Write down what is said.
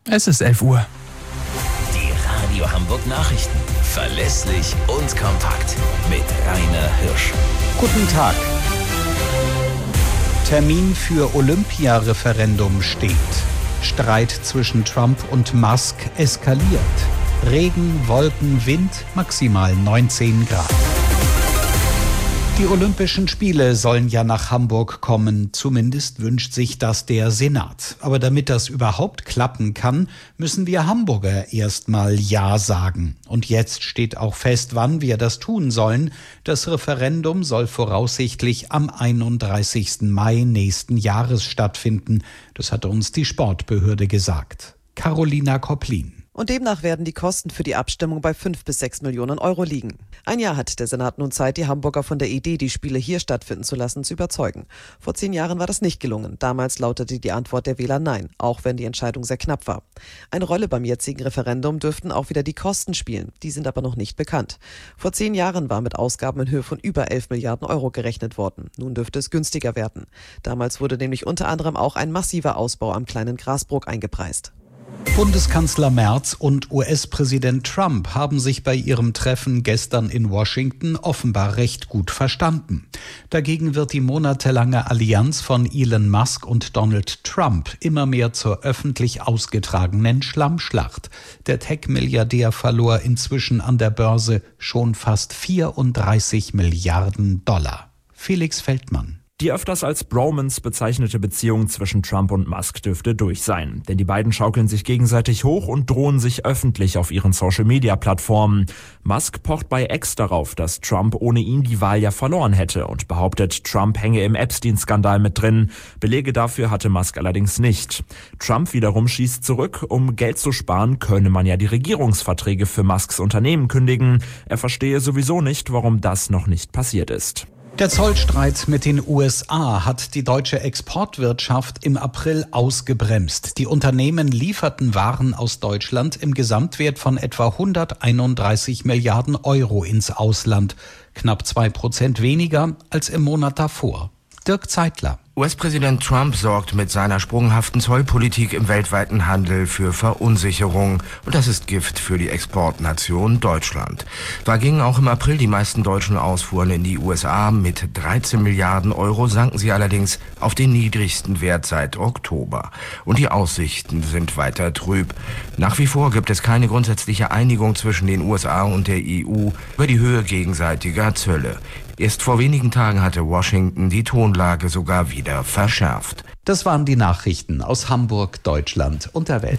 Es ist 11 Uhr. Die Radio Hamburg Nachrichten. Verlässlich und kompakt. Mit Rainer Hirsch. Guten Tag. Termin für Olympia-Referendum steht. Streit zwischen Trump und Musk eskaliert. Regen, Wolken, Wind, maximal 19 Grad. Die Olympischen Spiele sollen ja nach Hamburg kommen. Zumindest wünscht sich das der Senat. Aber damit das überhaupt klappen kann, müssen wir Hamburger erstmal Ja sagen. Und jetzt steht auch fest, wann wir das tun sollen. Das Referendum soll voraussichtlich am 31. Mai nächsten Jahres stattfinden. Das hat uns die Sportbehörde gesagt. Carolina Kopplin. Und demnach werden die Kosten für die Abstimmung bei 5 bis 6 Millionen Euro liegen. Ein Jahr hat der Senat nun Zeit, die Hamburger von der Idee, die Spiele hier stattfinden zu lassen, zu überzeugen. Vor 10 Jahren war das nicht gelungen. Damals lautete die Antwort der Wähler Nein, auch wenn die Entscheidung sehr knapp war. Eine Rolle beim jetzigen Referendum dürften auch wieder die Kosten spielen. Die sind aber noch nicht bekannt. Vor 10 Jahren war mit Ausgaben in Höhe von über 11 Milliarden Euro gerechnet worden. Nun dürfte es günstiger werden. Damals wurde nämlich unter anderem auch ein massiver Ausbau am kleinen Grasbrook eingepreist. Bundeskanzler Merz und US-Präsident Trump haben sich bei ihrem Treffen gestern in Washington offenbar recht gut verstanden. Dagegen wird die monatelange Allianz von Elon Musk und Donald Trump immer mehr zur öffentlich ausgetragenen Schlammschlacht. Der Tech-Milliardär verlor inzwischen an der Börse schon fast 34 Milliarden Dollar. Felix Feldmann. Die öfters als Bromance bezeichnete Beziehung zwischen Trump und Musk dürfte durch sein. Denn die beiden schaukeln sich gegenseitig hoch und drohen sich öffentlich auf ihren Social-Media-Plattformen. Musk pocht bei X darauf, dass Trump ohne ihn die Wahl ja verloren hätte und behauptet, Trump hänge im Epstein-Skandal mit drin. Belege dafür hatte Musk allerdings nicht. Trump wiederum schießt zurück, um Geld zu sparen, könne man ja die Regierungsverträge für Musks Unternehmen kündigen. Er verstehe sowieso nicht, warum das noch nicht passiert ist. Der Zollstreit mit den USA hat die deutsche Exportwirtschaft im April ausgebremst. Die Unternehmen lieferten Waren aus Deutschland im Gesamtwert von etwa 131 Milliarden Euro ins Ausland. Knapp 2% weniger als im Monat davor. Dirk Zeitler. US-Präsident Trump sorgt mit seiner sprunghaften Zollpolitik im weltweiten Handel für Verunsicherung. Und das ist Gift für die Exportnation Deutschland. Da gingen auch im April die meisten deutschen Ausfuhren in die USA. Mit 13 Milliarden Euro sanken sie allerdings auf den niedrigsten Wert seit Oktober. Und die Aussichten sind weiter trüb. Nach wie vor gibt es keine grundsätzliche Einigung zwischen den USA und der EU über die Höhe gegenseitiger Zölle. Erst vor wenigen Tagen hatte Washington die Tonlage sogar wieder verschärft. Das waren die Nachrichten aus Hamburg, Deutschland und der Welt.